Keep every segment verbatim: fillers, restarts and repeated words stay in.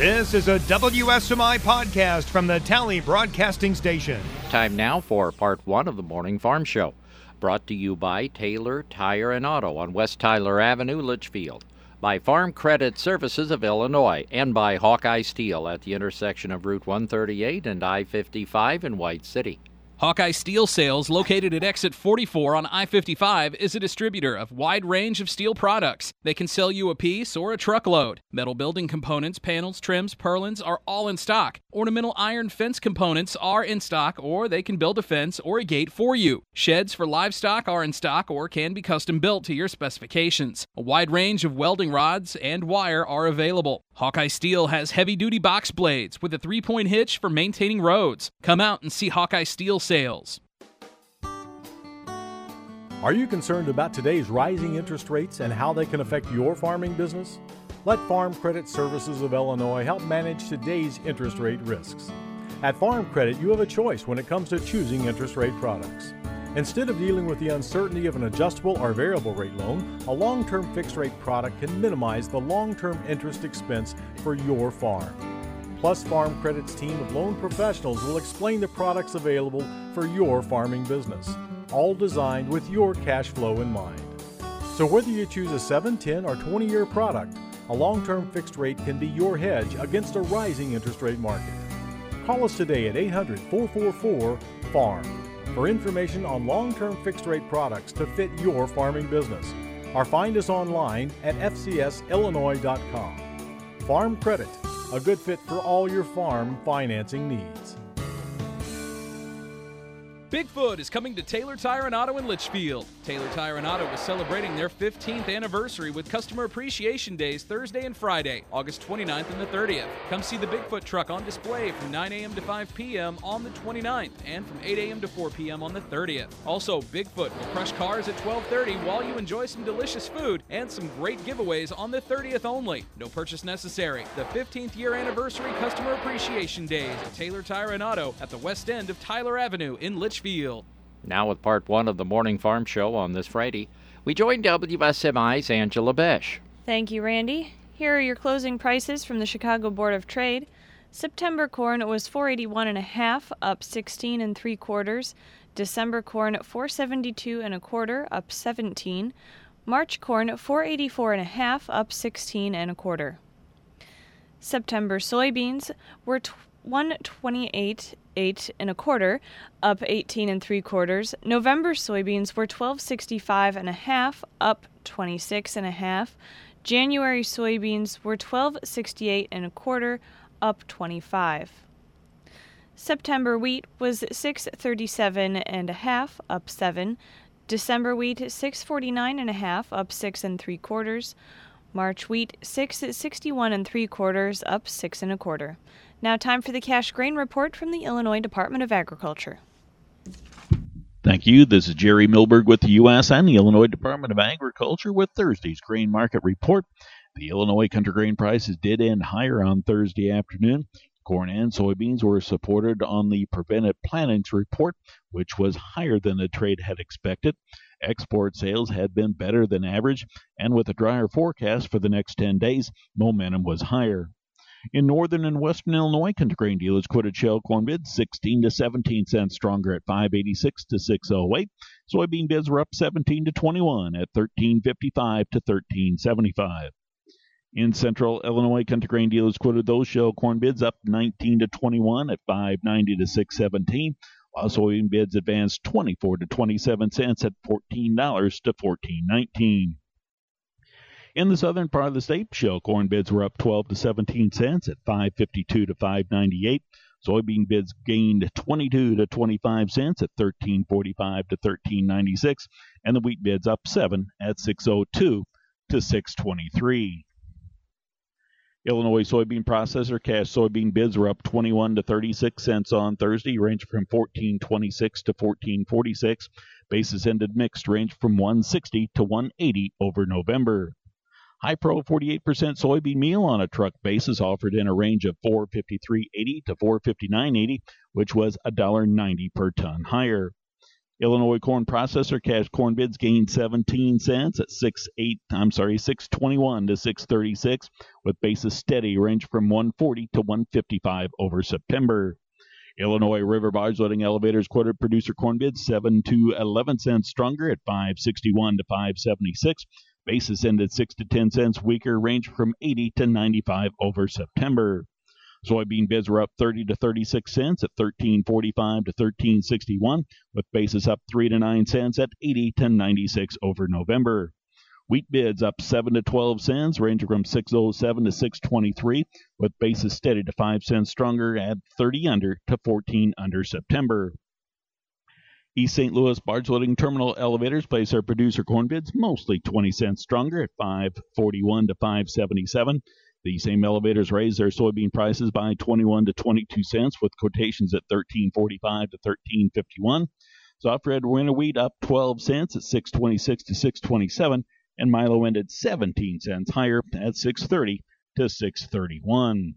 This is a W S M I podcast from the Tally Broadcasting Station. Time now for part one of the Morning Farm Show, brought to you by Taylor Tire and Auto on West Tyler Avenue, Litchfield, by Farm Credit Services of Illinois, and by Hawkeye Steel at the intersection of Route one thirty-eight and I fifty-five in White City. Hawkeye Steel Sales, located at exit forty-four on I fifty-five, is a distributor of wide range of steel products. They can sell you a piece or a truckload. Metal building components, panels, trims, purlins are all in stock. Ornamental iron fence components are in stock, or they can build a fence or a gate for you. Sheds for livestock are in stock or can be custom built to your specifications. A wide range of welding rods and wire are available. Hawkeye Steel has heavy-duty box blades with a three-point hitch for maintaining roads. Come out and see Hawkeye Steel Sales. Are you concerned about today's rising interest rates and how they can affect your farming business? Let Farm Credit Services of Illinois help manage today's interest rate risks. At Farm Credit, you have a choice when it comes to choosing interest rate products. Instead of dealing with the uncertainty of an adjustable or variable rate loan, a long-term fixed rate product can minimize the long-term interest expense for your farm. Plus, Farm Credit's team of loan professionals will explain the products available for your farming business, all designed with your cash flow in mind. So whether you choose a seven, ten, or twenty-year product, a long-term fixed rate can be your hedge against a rising interest rate market. Call us today at eight hundred, four four four, FARM for information on long-term fixed rate products to fit your farming business, or find us online at f c s illinois dot com. Farm Credit, a good fit for all your farm financing needs. Bigfoot is coming to Taylor Tire and Auto in Litchfield. Taylor Tire and Auto is celebrating their fifteenth anniversary with Customer Appreciation Days Thursday and Friday, August twenty-ninth and the thirtieth. Come see the Bigfoot truck on display from nine a.m. to five p.m. on the twenty-ninth and from eight a.m. to four p.m. on the thirtieth. Also, Bigfoot will crush cars at twelve thirty while you enjoy some delicious food and some great giveaways on the thirtieth only. No purchase necessary. The fifteenth year anniversary Customer Appreciation Days at Taylor Tire and Auto at the west end of Tyler Avenue in Litchfield. Field. Now with part one of the Morning Farm Show on this Friday, we join W S M I's Angela Besh. Thank you, Randy. Here are your closing prices from the Chicago Board of Trade. September corn was four eighty-one and a half, up sixteen and three quarters. December corn at four seventy-two and a quarter, up seventeen. March corn at four eighty-four and a half, up sixteen and a quarter. September soybeans were t- one twenty-eight eight and a quarter, up eighteen and three quarters. November soybeans were twelve sixty-five and a half, up twenty-six and a half. January soybeans were twelve sixty-eight and a quarter, up twenty-five. September wheat was six thirty-seven and a half, up seven. December wheat six forty-nine and a half, up six and three quarters. March wheat six sixty-one and three quarters, up six and a quarter. Now time for the cash grain report from the Illinois Department of Agriculture. Thank you. This is Jerry Milberg with the U S and the Illinois Department of Agriculture with Thursday's grain market report. The Illinois country grain prices did end higher on Thursday afternoon. Corn and soybeans were supported on the prevented plantings report, which was higher than the trade had expected. Export sales had been better than average, and with a drier forecast for the next ten days, momentum was higher. In northern and western Illinois, country grain dealers quoted shell corn bids sixteen to seventeen cents stronger at five eighty-six to six oh eight. Soybean bids were up seventeen to twenty-one at thirteen fifty-five to thirteen seventy-five. In central Illinois, country grain dealers quoted those shell corn bids up nineteen to twenty-one at five ninety to six seventeen, while soybean bids advanced twenty-four to twenty-seven cents at fourteen dollars to fourteen nineteen. In the southern part of the state, shell corn bids were up twelve to seventeen cents at five fifty-two to five ninety-eight. Soybean bids gained twenty-two to twenty-five cents at thirteen forty-five to thirteen ninety-six, and the wheat bids up seven at six oh two to six twenty-three. Illinois soybean processor cash soybean bids were up twenty-one to thirty-six cents on Thursday, ranged from fourteen twenty-six to fourteen forty-six. Basis ended mixed, ranged from one sixty to one eighty over November. High Pro forty-eight percent soybean meal on a truck basis offered in a range of four fifty-three eighty to four fifty-nine eighty, which was one dollar ninety per ton higher. Illinois corn processor cash corn bids gained seventeen cents at six eight. I'm sorry, six twenty-one to six thirty-six, with basis steady, range from one forty to one fifty-five over September. Illinois river barge loading elevators quoted producer corn bids seven to eleven cents stronger at five sixty-one to five seventy-six. Basis ended six to ten cents weaker, range from eighty to ninety-five over September. Soybean bids were up thirty to thirty-six cents at thirteen forty-five to thirteen sixty-one, with basis up three to nine cents at eighty to ninety-six over November. Wheat bids up seven to twelve cents, ranging from six oh seven to six twenty-three, with basis steady to five cents stronger at thirty under to fourteen under September. East Saint Louis barge loading terminal elevators place their producer corn bids mostly twenty cents stronger at five forty-one to five seventy-seven. These same elevators raised their soybean prices by twenty-one to twenty-two cents, with quotations at thirteen forty-five to thirteen fifty-one. Soft red winter wheat up twelve cents at six twenty-six to six twenty-seven, and Milo ended seventeen cents higher at six thirty to six thirty-one.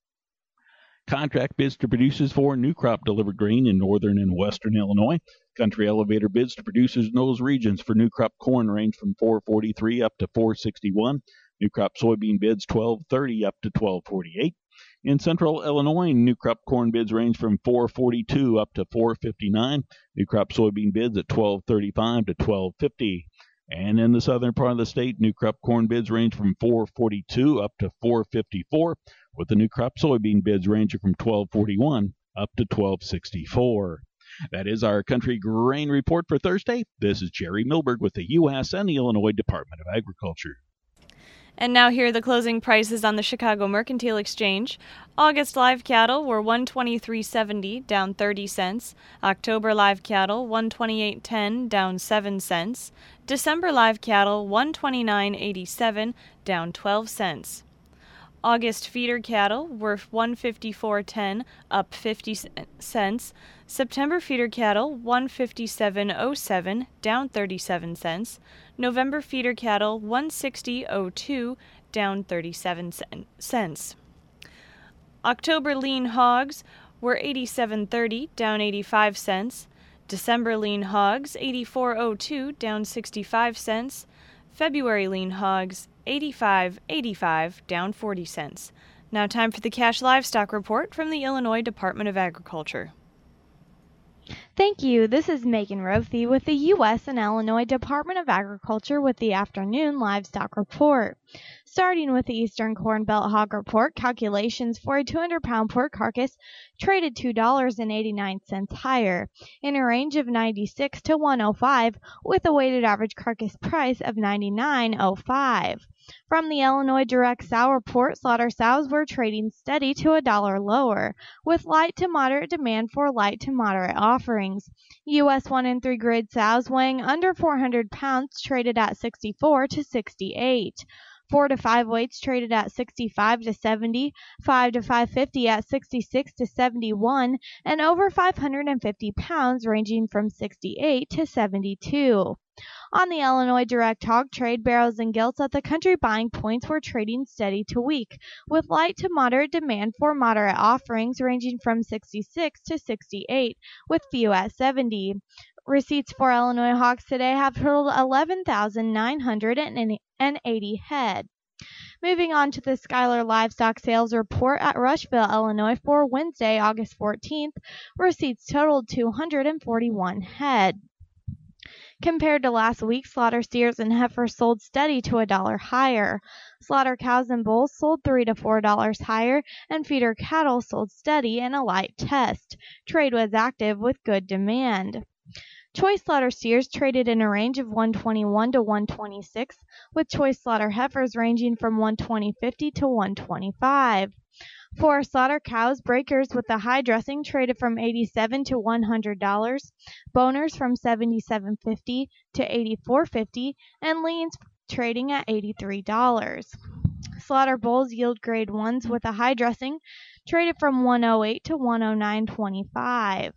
Contract bids to producers for new crop delivered grain in northern and western Illinois. Country elevator bids to producers in those regions for new crop corn range from four forty-three up to four sixty-one. New crop soybean bids twelve thirty up to twelve forty-eight. In central Illinois, new crop corn bids range from four forty-two up to four fifty-nine. New crop soybean bids at twelve thirty-five to twelve fifty. And in the southern part of the state, new crop corn bids range from four forty-two up to four fifty-four, with the new crop soybean bids ranging from twelve forty-one up to twelve sixty-four. That is our country grain report for Thursday. This is Jerry Milberg with the U S and the Illinois Department of Agriculture. And now here are the closing prices on the Chicago Mercantile Exchange. August live cattle were one twenty-three seventy, down thirty cents. October live cattle one twenty-eight ten, down seven cents. December live cattle one twenty-nine eighty-seven, down twelve cents. August feeder cattle were one fifty-four ten, up fifty cents. September feeder cattle one fifty-seven oh seven, down thirty-seven cents. November feeder cattle one sixty oh two, down thirty-seven cents. October lean hogs were eighty-seven thirty, down eighty-five cents. December lean hogs eighty-four oh two, down sixty-five cents. February lean hogs eighty-five eighty-five, down forty cents. Now time for the cash livestock report from the Illinois Department of Agriculture. Thank you. This is Megan Rothy with the U S and Illinois Department of Agriculture with the afternoon livestock report. Starting with the Eastern Corn Belt Hog Report, calculations for a two hundred pound pork carcass traded two dollars and eighty-nine cents higher, in a range of ninety-six to one oh five, with a weighted average carcass price of ninety-nine oh five. From the Illinois Direct Sow Report, slaughter sows were trading steady to a dollar lower, with light to moderate demand for light to moderate offerings. U S one and three grade sows weighing under four hundred pounds traded at sixty-four to sixty-eight. Four to five weights traded at sixty-five to seventy, five to five fifty at sixty-six to seventy-one, and over five hundred fifty pounds ranging from sixty-eight to seventy-two. On the Illinois Direct Hog Trade, barrows and gilts at the country buying points were trading steady to weak, with light to moderate demand for moderate offerings ranging from sixty-six to sixty-eight, with few at seventy. Receipts for Illinois hogs today have totaled eleven thousand nine hundred eighty head. Moving on to the Schuyler Livestock Sales Report at Rushville, Illinois for Wednesday, August fourteenth, receipts totaled two hundred forty-one head. Compared to last week, slaughter steers and heifers sold steady to a dollar higher. Slaughter cows and bulls sold three to four dollars higher, and feeder cattle sold steady in a light test. Trade was active with good demand. Choice slaughter steers traded in a range of one twenty-one to one twenty-six, with choice slaughter heifers ranging from one twenty fifty to one twenty-five. For slaughter cows, breakers with the high dressing traded from eighty-seven to one hundred dollars, boners from seventy-seven fifty to eighty-four fifty, and leans trading at eighty-three dollars. Slaughter bulls yield grade ones with a high dressing traded from one oh eight to one oh nine twenty-five.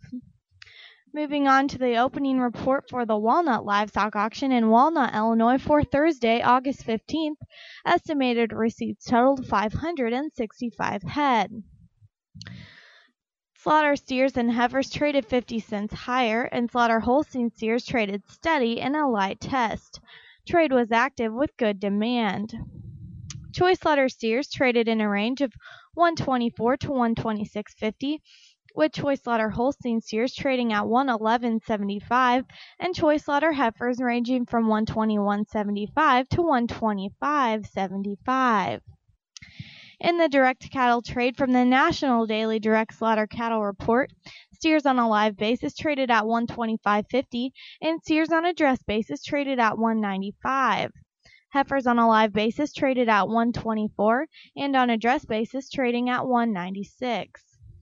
Moving on to the opening report for the Walnut Livestock Auction in Walnut, Illinois for Thursday, August fifteenth, estimated receipts totaled five hundred sixty-five head. Slaughter steers and heifers traded fifty cents higher, and slaughter Holstein steers traded steady in a light test. Trade was active with good demand. Choice slaughter steers traded in a range of one twenty-four to one twenty-six fifty, with choice slaughter Holstein steers trading at one eleven seventy-five and choice slaughter heifers ranging from one twenty-one seventy-five to one twenty-five seventy-five. In the direct cattle trade from the National Daily Direct Slaughter Cattle Report, steers on a live basis traded at one twenty-five fifty and steers on a dress basis traded at one ninety-five. Heifers on a live basis traded at one twenty-four and on a dress basis trading at one ninety-six.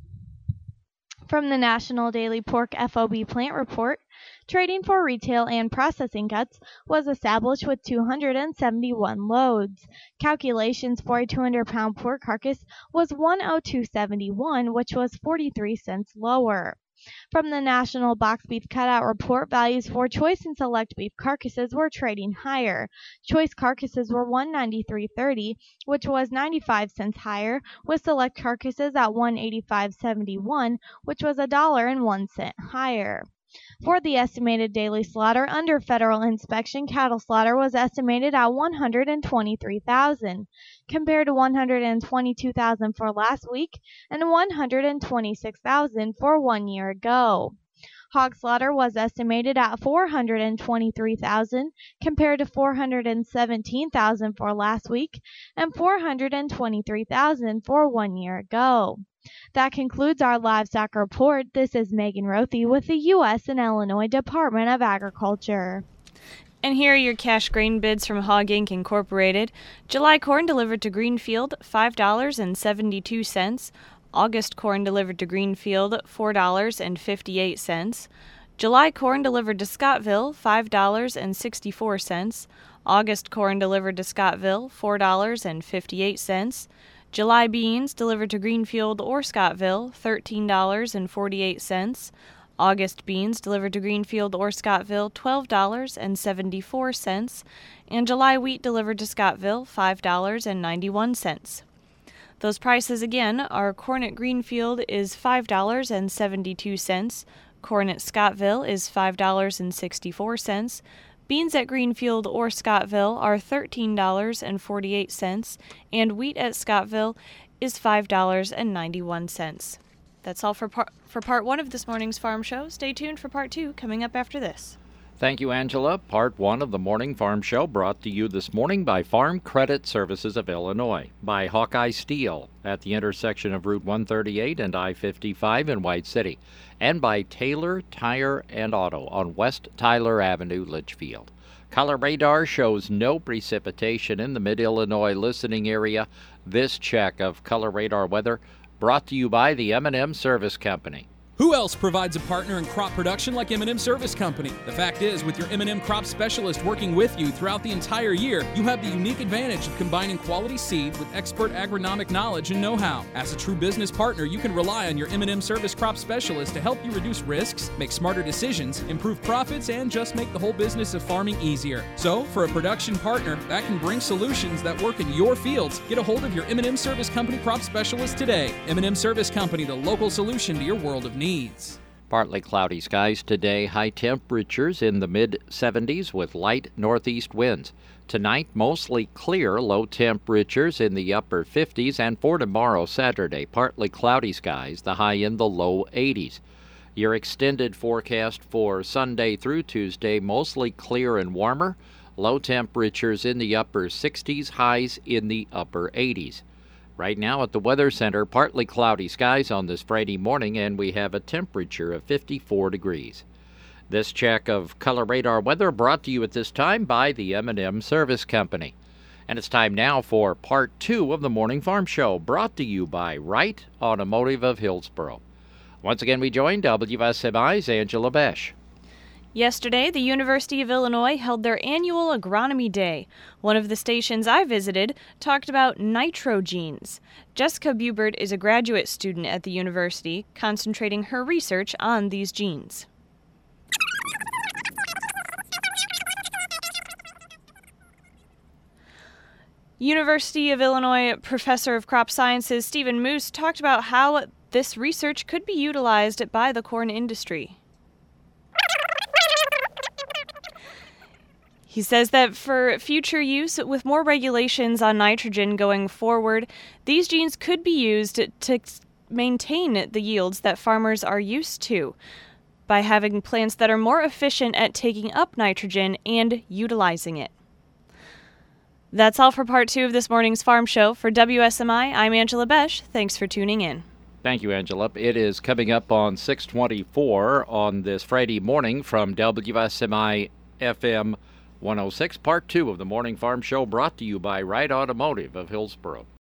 From the National Daily Pork F O B Plant Report, trading for retail and processing cuts was established with two hundred seventy-one loads. Calculations for a two hundred pound pork carcass was one oh two seventy-one, which was forty-three cents lower. From the National Box Beef Cutout Report, values for choice and select beef carcasses were trading higher. Choice carcasses were one ninety-three thirty, which was ninety-five cents higher, with select carcasses at one eighty-five seventy-one, which was a dollar and one cent higher. For the estimated daily slaughter under federal inspection, cattle slaughter was estimated at one hundred twenty-three thousand, compared to one hundred twenty-two thousand for last week and one hundred twenty-six thousand for one year ago. Hog slaughter was estimated at four hundred twenty-three thousand, compared to four hundred seventeen thousand for last week and four hundred twenty-three thousand for one year ago. That concludes our livestock report. This is Megan Rothy with the U S and Illinois Department of Agriculture. And here are your cash grain bids from Hog Incorporated. Incorporated. July corn delivered to Greenfield, five dollars and seventy-two cents. August corn delivered to Greenfield, four dollars and fifty-eight cents. July corn delivered to Scottville, five dollars and sixty-four cents. August corn delivered to Scottville, four dollars and fifty-eight cents. July beans delivered to Greenfield or Scottville, thirteen dollars and forty-eight cents. August beans delivered to Greenfield or Scottville, twelve dollars and seventy-four cents. And July wheat delivered to Scottville, five dollars and ninety-one cents. Those prices again are corn at Greenfield is five dollars and seventy-two cents. Corn at Scottville is five dollars and sixty-four cents. Beans at Greenfield or Scottville are thirteen dollars and forty-eight cents, and wheat at Scottville is five dollars and ninety-one cents. That's all for par- for part one of this morning's Farm Show. Stay tuned for part two coming up after this. Thank you, Angela. Part one of the Morning Farm Show brought to you this morning by Farm Credit Services of Illinois, by Hawkeye Steel at the intersection of Route one thirty-eight and I fifty-five in White City, and by Taylor Tire and Auto on West Tyler Avenue, Litchfield. Color radar shows no precipitation in the Mid-Illinois listening area. This check of color radar weather brought to you by the M and M Service Company. Who else provides a partner in crop production like M and M Service Company? The fact is, with your M and M crop specialist working with you throughout the entire year, you have the unique advantage of combining quality seed with expert agronomic knowledge and know-how. As a true business partner, you can rely on your M and M Service crop specialist to help you reduce risks, make smarter decisions, improve profits, and just make the whole business of farming easier. So, for a production partner that can bring solutions that work in your fields, get a hold of your M and M Service Company crop specialist today. M and M Service Company, the local solution to your world of needs. Needs. Partly cloudy skies today, high temperatures in the mid seventies with light northeast winds. Tonight, mostly clear, low temperatures in the upper fifties, and for tomorrow, Saturday, partly cloudy skies, the high in the low eighties. Your extended forecast for Sunday through Tuesday, mostly clear and warmer, low temperatures in the upper sixties, highs in the upper eighties. Right now at the Weather Center, partly cloudy skies on this Friday morning, and we have a temperature of fifty-four degrees. This check of color radar weather brought to you at this time by the M and M Service Company. And it's time now for part two of the Morning Farm Show, brought to you by Wright Automotive of Hillsboro. Once again, we join W S M I's Angela Besch. Yesterday, the University of Illinois held their annual Agronomy Day. One of the stations I visited talked about nitrogenes. Jessica Bubert is a graduate student at the university, concentrating her research on these genes. University of Illinois Professor of Crop Sciences Stephen Moose talked about how this research could be utilized by the corn industry. He says that for future use, with more regulations on nitrogen going forward, these genes could be used to maintain the yields that farmers are used to by having plants that are more efficient at taking up nitrogen and utilizing it. That's all for part two of this morning's Farm Show. For W S M I, I'm Angela Besh. Thanks for tuning in. Thank you, Angela. It is coming up on six twenty-four on this Friday morning from W S M I F M one oh six, part two of the Morning Farm Show, brought to you by Wright Automotive of Hillsboro.